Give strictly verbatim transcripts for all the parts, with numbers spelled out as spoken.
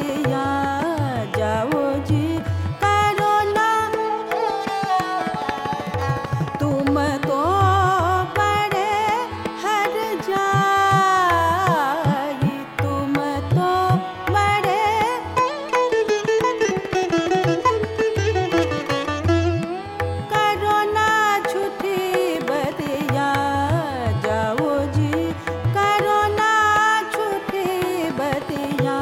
बतिया जाओ जी करो ना तुम तो बड़े हर जाई तुम तो बड़े करो ना झूठी बतिया जाओ जी करो ना झूठी बतिया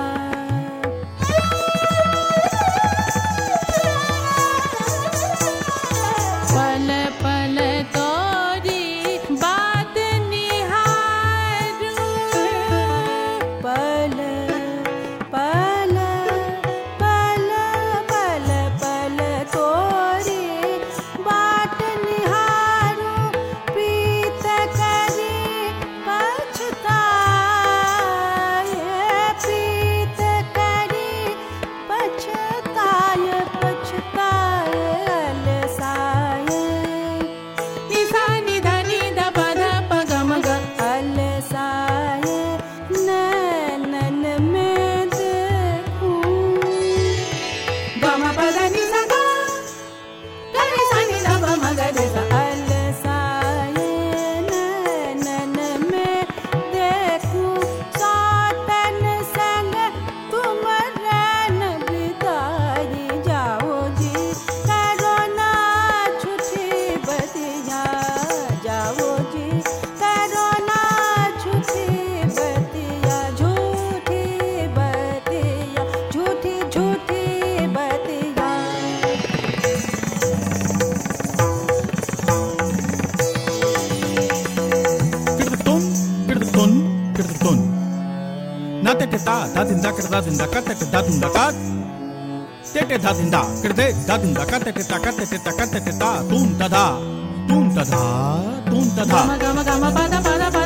पल पल तोरी बात निहारूं पल पल पल पल पल तोरी बाट निहारूं प्रीत करी पछताए प्रीत करी पछताए पछताए अलसाए निसा निधा निधा पध पग मग अलसाए नैनन में देखूं गम पद निसा ग गरे सा निधा प मग रे सा अलसाए नैनन में देखूं सातन संग तुम रैन बिताई जाओ जी करो ना झूठी बतिया जाओ जी करो ना झूठी बतिया झूठी बतिया झूठी झूठी बतिया Kirtun, kirtun, kirtun. Na tete ta, da dinda kir da dinda ka tete da dinda ka. Tete da dinda, kir de da dinda ka tete ta ka tete ta ka tete ta. Tum ta da, tum ta da, tum ta da. गम गम गम पद पद पद